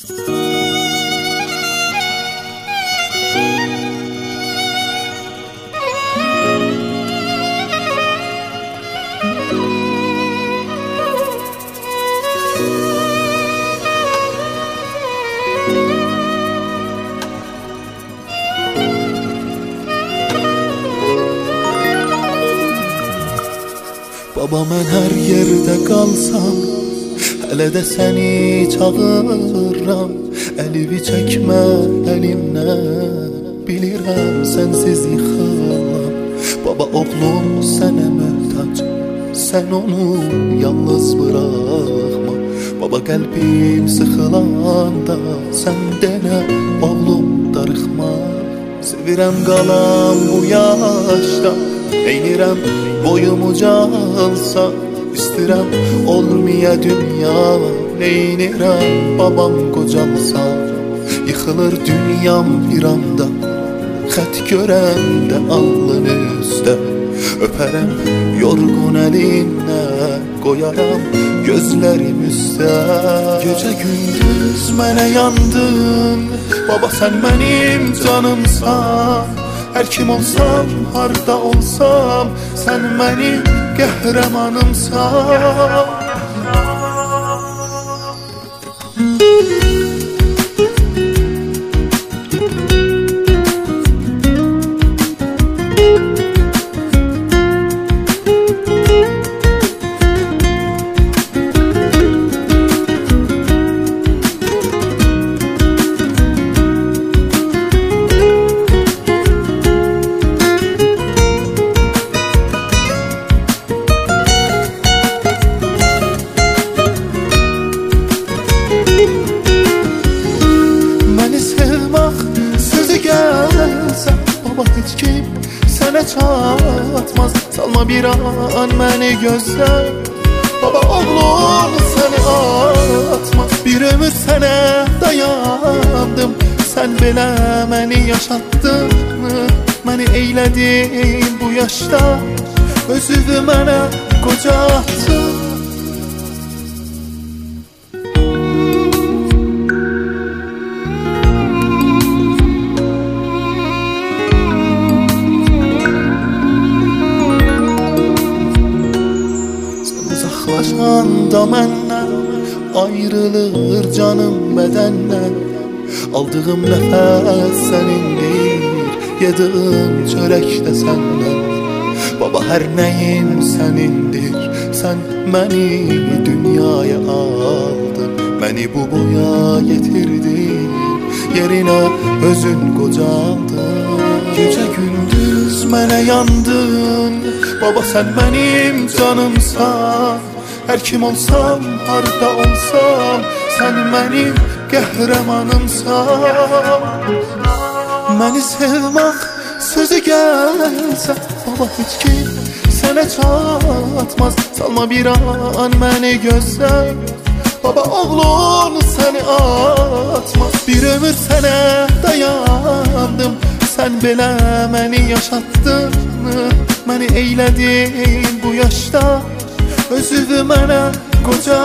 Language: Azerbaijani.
Baba mən hər yerdə qalsam, hələ də səni çağırıram. Əlimi çəkmə əlimdən, bilirəm sənsiz yıxılam. Baba oğlum sənə möhtac, sən onu yalnız buraxma. Baba qəlbim sıxılanda, sən denə oğlum darıxma. Sevirəm qalam bu yaşda, eynirəm boyum ucalsa. İstirəm olmaya dünya, eynirəm babam qocalsa. Yıxılır dünyam bir anda, xət görəndə alnın üstə. Öpərəm yorğun əlinə, qoyaram gözlərim üstə. Gecə gündüz mənə yandın, baba sən mənim canımsan. Hər kim olsam, harda olsam, sən mənim qəhrəmanımsan. Baba heç kim sənə çatmaz, salma bir an məni gözlə. Baba oğlum səni atmaz, bir ömür sənə dayandım. Sən belə məni yaşatdın, məni eylədin bu yaşda, özünü mənə qocaltdın. Uzaqlaşanda məndən ayrılır canım bədəndən. Aldığım nəfəs sənindir, yedığım çörək də səndən. Baba hər nəyim sənindir, sən məni dünyaya aldın. Məni bu boya getirdin, yerinə özün qocaldın. Gecə gündüz mənə yandın, baba sən mənim canımsan. Hər kim olsam, harda olsam, sən mənim qəhrəmanımsan. Məni sevmək sözü gəlsə, baba heç kim sənə çatmaz, salma bir an məni gözlə. Baba oğlun səni atmaz, bir ömür sənə dayandım. Sən belə məni yaşatdın, məni eylədin bu yaşda, özünü mənə qoca